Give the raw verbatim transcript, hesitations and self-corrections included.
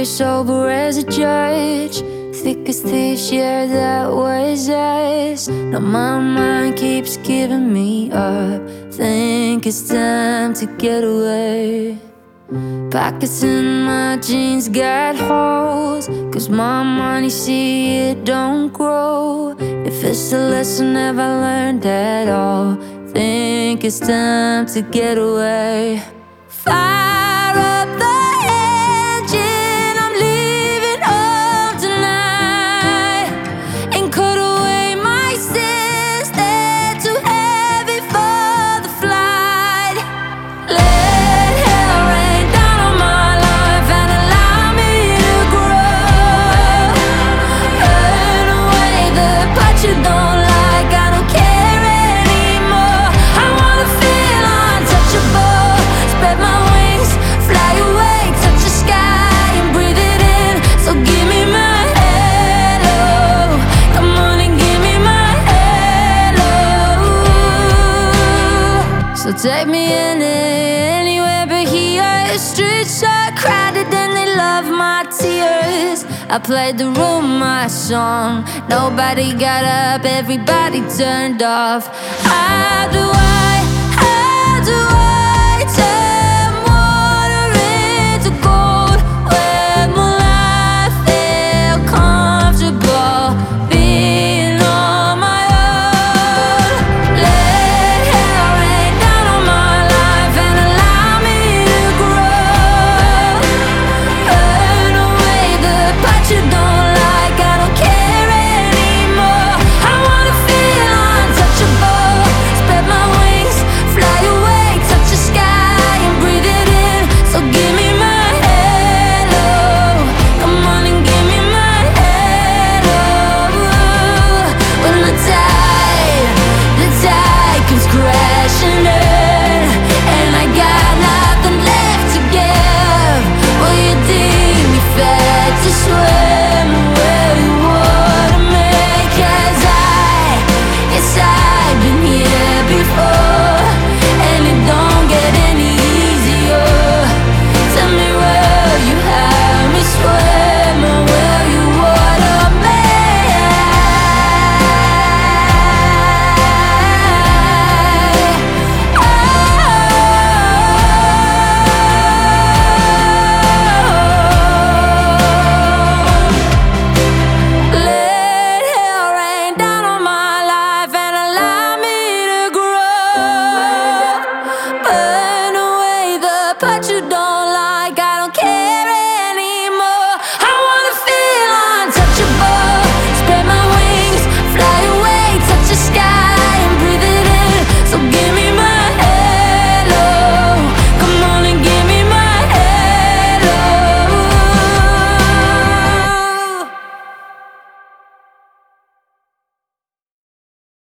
clear, sober as a judge. Thick as thieves, yeah, that was us. Now my mind keeps giving me up. Think it's time to get away. Pockets in my jeans got holes, 'cause my money, see, it don't grow. If it's a lesson never learned at all, think it's time to get away. Fire up the engine, I'm leaving home tonight. And cut away my sins, they're too heavy for the flight. Let hell rain down on my life and allow me to grow. Burn away the part you don't like, I don't care anymore. I wanna feel untouchable, spread my wings, fly away, touch the sky and breathe it in. So give me my hello, come on and give me my hello. So take me in anywhere but here. Streets are crowded and they love my tears. I played the room my song, nobody got up, everybody turned off. How do I, how do I